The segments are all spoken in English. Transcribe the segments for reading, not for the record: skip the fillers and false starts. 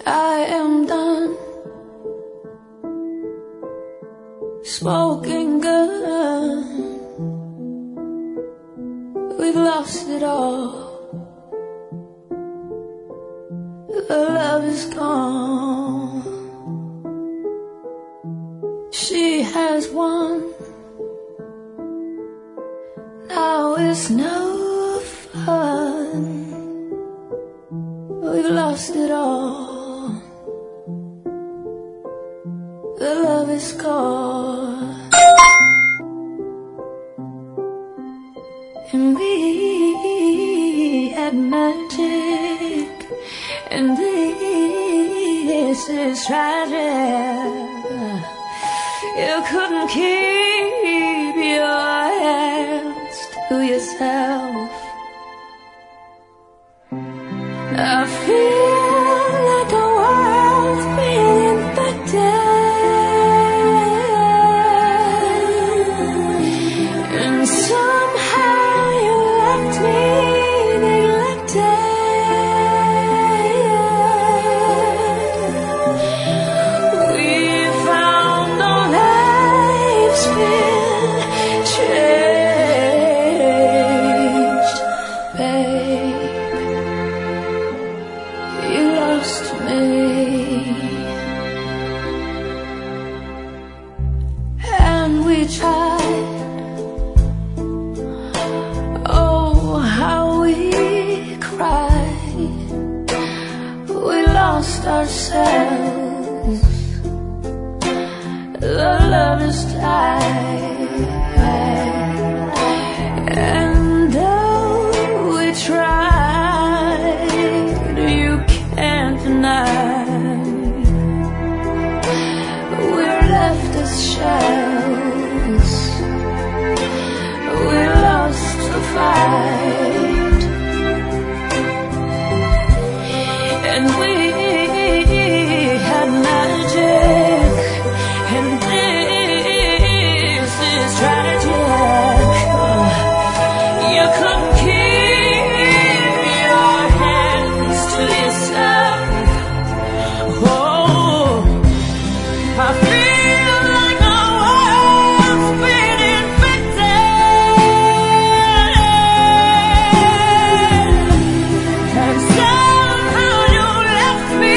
I am done smoking gun. We've lost it all. The love is gone. She has won. Now it's no fun. We've lost it all. The love is gone. And we had magic, and this is tragic. You couldn't keep your hands to yourself. I feel like the world's being infected, and somehow you left me neglected. We found our lives been changed, babe. You lost me, and we tried. Oh, how we cried. We lost ourselves. The love is died. And though we tried, you can't deny we're left as shells. We lost the fight, and we had magic, and this is tragic. You couldn't keep your hands to yourself. Oh, I feel like the world's been infected, and somehow you left me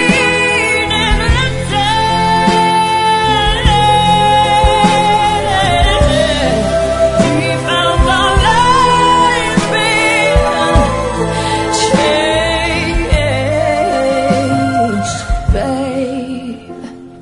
neglected. We found our lives being changed, babe.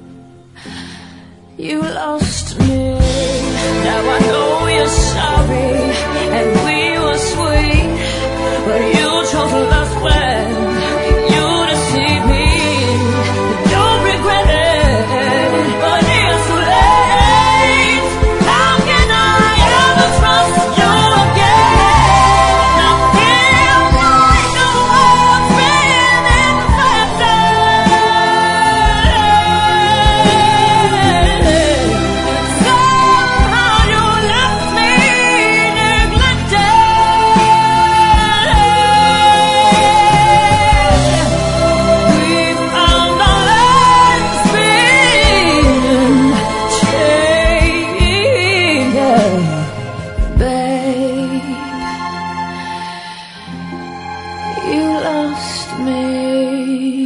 You lost me. Now I know you're sorry, and we were sweet, but you chose lust when you deceived me. Don't regret it, but it's too late. How can I ever trust you again? I feel like the world's been infected. Somehow you left me neglected. We found our lives being changed, babe. You lost me.